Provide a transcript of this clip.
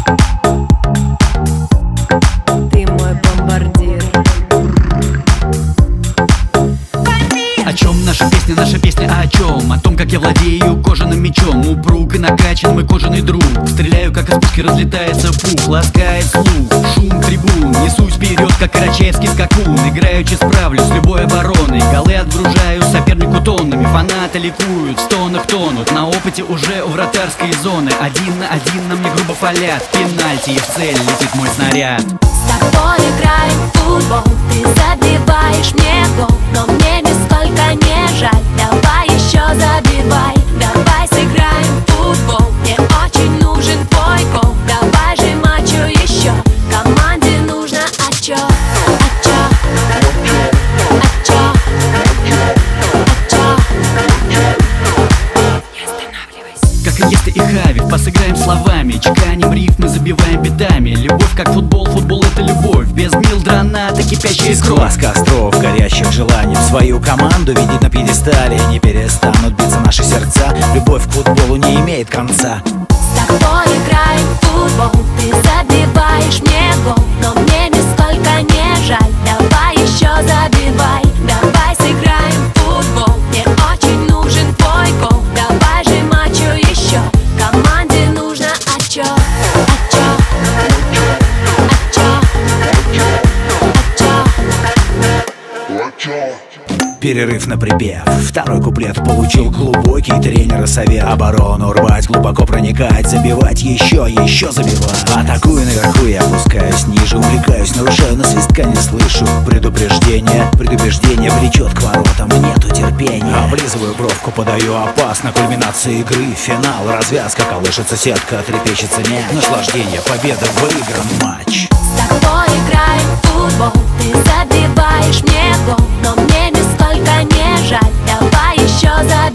Ты мой бомбардир. О чем наша песня о чем? О том, как я владею кожаным мечом. Упруг и накачан мой кожаный друг. Стреляю, как из пушки разлетается пух. Ласкает слух, шум трибун. Несусь вперед, как карачаевский скакун. Играючи справлюсь с любой обороной. Голы отгружаю сопернику тоннами. Фанаты ликуют, в стонах тонут. На опыте уже у вратарской зоны. Один на один на мне грубо фалят. Пенальти и в цель летит мой снаряд. С тобой играем в футбол, ты забиваешь мне гол, но мне нисколько не жаль. Давай еще забивай, давай сыграем в футбол. Мне очень нужен твой гол, давай же мачо еще. Команде нужно очо, очо, очо, очо. Не останавливайся. Как и Еста и Хавик, посыграем словами. Чеканим рифмы, забиваем битами. Любовь как футбол, футбол это любовь. Без Милдрона, кипящая кровь. Глаз костров, горящих желаний. В свою команду видеть на пьедестале. Не перестанут биться наши сердца. Любовь к футболу не имеет конца. С тобой играем в футбол, ты забиваешь мне гол, но мне нисколько не жаль. Давай еще забивай, давай сыграем в футбол. Мне очень нужен твой гол, давай же мачо еще. Команде нужно очо, очо, очо, очо. Перерыв на припев. Второй куплет получил глубокий тренера совет. Оборону рвать, глубоко проникать, забивать, еще забивать. Атакую наверху, я опускаюсь ниже, увлекаюсь, нарушаю, но свистка не слышу. Предупреждение влечет к воротам, нету терпения. Облизываю бровку, подаю опасно. Кульминация игры, финал, развязка. Колышется сетка, трепещется мяч. Наслаждение, победа, выигран матч. С тобой играем в футбол, ты забиваешь мне гол, но мне нисколько не жаль. Давай еще забивай.